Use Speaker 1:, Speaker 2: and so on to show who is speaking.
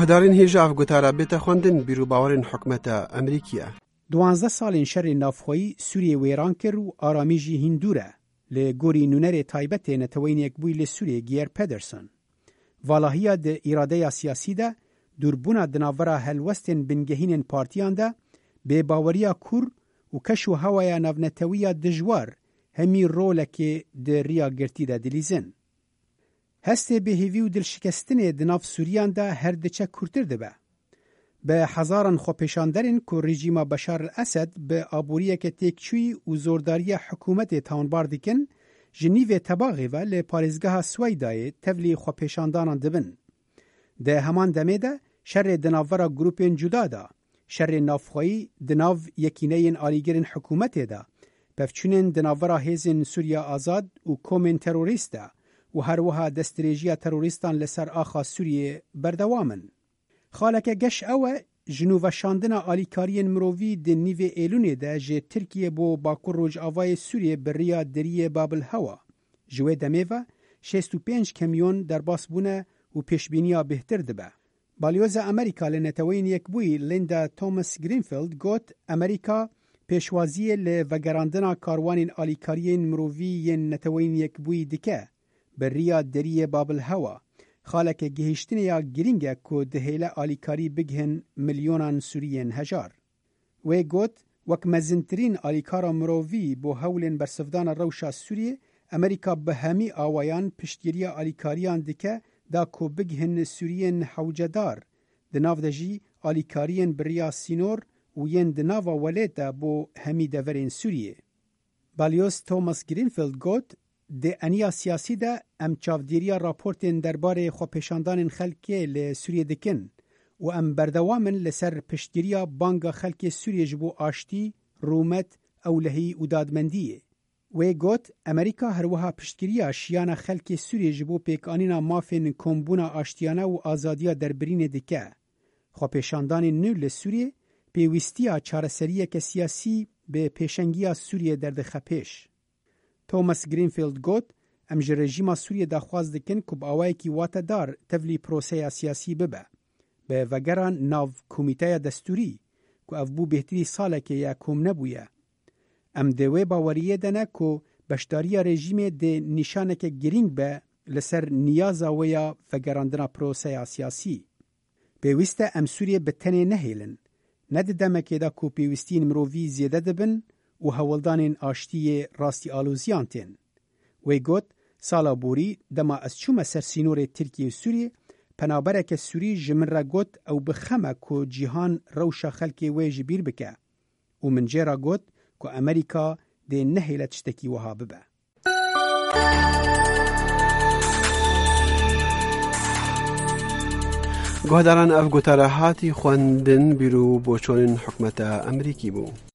Speaker 1: گهدارین هیجا افگوتارا بیتا خوندن بیرو باورین حکمت امریکیه.
Speaker 2: 12 سالین شر نافخویی سوریه ویران کر و آرامیجی هندوره لگوری نونر تایبت نتوین یک بوی لسوریه گیر پدرسون. والاهیا ده اراده سیاسی ده دوربونا دناورا هلوستن بنگهین پارتیان ده به باوریا کور و کشو هوایا نونتویا دجوار همی رولک ده ریا گرتی ده دلیزن. هسته به هیوی و دلشکستن دناف سوریان ده هر دچه کورتر ده به. به هزاران خوپیشاندرین که رژیم بشار الاسد به آبوریه که تکچوی و زورداری حکومت تاونبار دیکن جنیو تباغی و لپارزگاه سویدای تولی خوپیشاندانان دبن. ده همان دمه ده شر دناورا گروپین جدا ده، شر نافخوایی دناو یکینین آلیگرین حکومت ده، پفچونین دناورا هیزن سوریا آزاد و کومن تروریست ده و هر وها دستریجیا تروریستان لسر آخا سوریه بردوامن. خالک گش اوه جنوب شاندنا آلیکارین مرووی د نیو ایلونه ده جه ترکیه بو باکور روج آوای سوریه بریا دریه بابل هوا. جوه دمیوه 65 کمیون در باس بونه و پیشبینیا بهتر دبه. بالیوز امریکا لنتوین یک بوی لیندا توماس گرینفیلد گوت امریکا پیشوازی لوگراندنا کاروانین آلیکارین مرووی ین نتوین یک بوی دکه بریا دریه بابل هوا. خالک گهشتن یا گرینگه که دهیله آلیکاری بگهن میلیونان سوریین هجار. وی گوت وک مزنترین آلیکارا مرووی بو هولین برسفدان روشا سوریه امریکا به همی آوایان پشتگیری آلیکاریان دکه دا که بگهن سوریین حوجدار دناو دجی آلیکارین بریا سینور و ین دناو ولیتا بو همی دورین سوریه. بالیوس توماس گرینفیلد گوت ده انیا سیاسی ده ام چاودیریا راپورتین درباره خوپیشاندان خلکی لسوریه دکن و ام بردوامن لسر پشتگیریا بانگا خلکی سوریه جبو آشتی، رومت او لهی و دادمندیه. وی گوت امریکا هر وها پشتگیریا شیانا خلکی سوریه جبو پیکانینا مافین کمبونا آشتیانا و آزادیا دربرین دکه. خوپیشاندان نو لسوریه پیوستیا چارسریه که سیاسی به پیشنگیا سوریه درد خپیش. توماس گرینفیلد گوت ام جه رژیما سوریه داخواز دکن که با آوائی که واتا دار تولی پروسه سیاسی ببه. به وگران ناو کمیته دستوری که افبو بهتری ساله که یا کم نبویه. ام دوی باوریه دنه که بشداری رژیم ده نشانه که گرینگ به لسر نیازا ویا وگراندنا پروسه سیاسی. پیوسته ام سوریه بتنه نهیلن. ند دمکه دا که پیوستین مرووی زیده دبن و هولدانین آشتی راستی آلوزیان تین. وی گوت سالا بوری دما از چوم سرسینور ترکیه و سوریه پنابره که سوری جمن را گوت او بخمه که جیهان روشا خلکی وی جبیر بکه و من جیرا گوت که امریکا ده نهیله تشتکی وها ببه.
Speaker 1: گهداران افگوتارا هاتی خوندن بیرو بوچونین حکمت امریکی بو.